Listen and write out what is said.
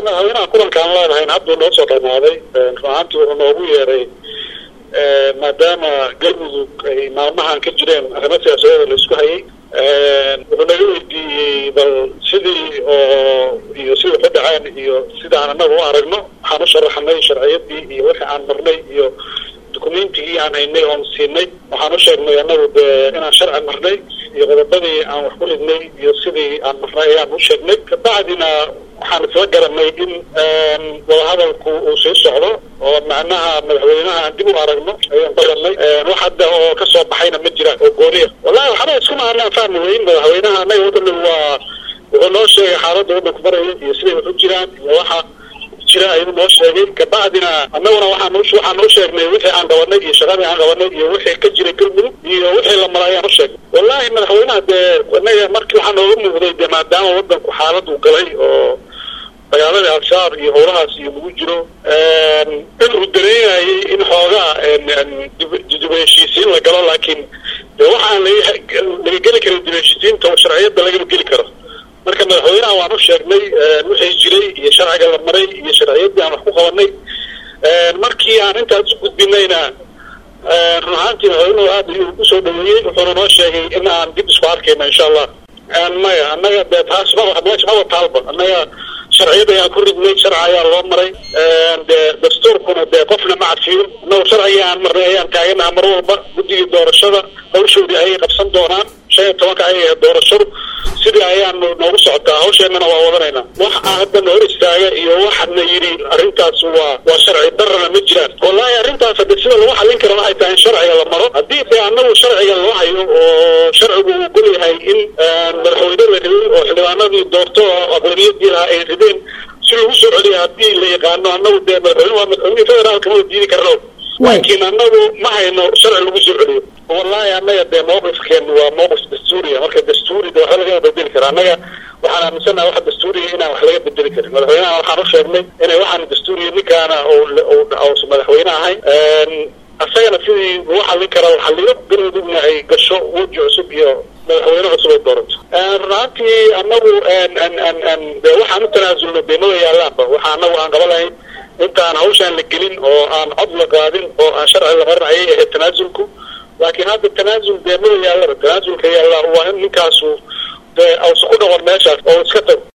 madaxweynaha kulankaan leedahay hadduu noo soo dhamaaday runaantii wuxuu noogu yeeray maadaama galmudug ay maalmahan ka jireen arrimo siyaasadeeda la isku hayay wuxuu naga weydiiyey bal sidii iyo sida ka dhaceen iyo sidaan annaga u aragno waxaan u sharaxnay sharciyadii iyo wixii aan marnay iyo dukumentigii aan haynay oon siinay waxaan u sheegnay annagu dee inaan sharci marnay iyo qodobadii aan wax ku ridnay iyo sidii aan marnay ayaan u sheegnay kabacdina waxaan isla garanay in wadahadalku uu sii socdo oo macnaha madaxweynaha aan dib u aragno ayaan baranay wax hadda oo ka soo baxayna ma jiraan oo gooniya wallahi waxba isku maanaan fahmi weyn madaxweynaha annaga waddan waa wuxuu noo sheegay xaaladda waddanku maraya iyo siday wax u jiraan iyo waxa jira ayuu noo sheegay kabacdina annaguna waxaan u sheegnay wixii aan qabanay iyo shaqadii aan qabanay iyo wixii ka jiray galmudug iyo wixii la maray ayaan u sheegnay wallahi madaxweynaha dee annaga markii waxaa nooga muuqday dee maadaama waddanku xaalad uu galay oo dagaaladii al-shabaab iyo howlahaas iyo lagu jiro inuu dareemayay in xoogaa dib heshiisiin la galo laakiin dee waxaan laga geli karin dib heshiisiinta oo sharciyadda lagama geli karo marka madaxweynaha waan u sheegnay wixii jiray iyo sharciga la maray iyo sharciyaddii aan wax ku qabanay markii aan intaas u gudbinayna run ahaantii madaxweynuhu aad ayuu usoo dhaweeyey wuxuuna noo sheegay in aan dib isku arkayna insha allah maya annaga dee taas meesha maba taalba annaga sharciyada ayaan ku ridnay sharci ayaa loo maray dee dastuurkuna dee qofna ma cadfiyin annagu sharcigii aan marnay ayaan taaganaha mar walba guddigii doorashada hawshoodii ayay qabsan doonaan 15 ayay doorashadu sidii ayaan noogu socotaa hawsheenana waa wadanaynaa wax hadda na hor istaaga iyo waxana yidhi arrintaas waa sharci darrana ma jiraan wallahi arrintaas hadda sida lagu xallin karo waxay tahay in sharciga la maro haddii dee annagu sharciga loo hayo oo sharcigu uu gol yahay in madaxweyne la riday oo xildhibaanadii doorto oo aqlabiyadii lahaa ay rideen si lagu soo celiya haddii la yaqaano annagu dee madaxweyne waa madaxweynihii federaalka ma diidi karno laakiin annagu ma hayno sharci lagu soo celiyo wallahi annaga dee mawqifkeen waa mawqif dastuuriya marka dastuurida waxba lagama bedeli kara annaga waxaan aaminsanaha waxa dastuuriya inaan wax laga bedeli karin madaxweynaha waxaan u sheegnay inay waxaan dastuuriya ninkaana uusan madaxweyne ahayn asagana sidii lagu xallin kara la xalliyo galmudugna ay gasho weji cusub iyo madaxweyne cusub ay doorato runaantii annagu dee waxaan u tanaasulno dee maba yaalaanba waxa annagu aan qaba lahayn intaan hawshaan la gelin oo aan cod la qaadin oo aan sharci la marin ayay ahayd tanaasulku laakiin hadda tanaasul dee maba yaallaba tanaasulka yaallaa waa in ninkaasu dee ausa ku dhaqon meeshaas oo iska tago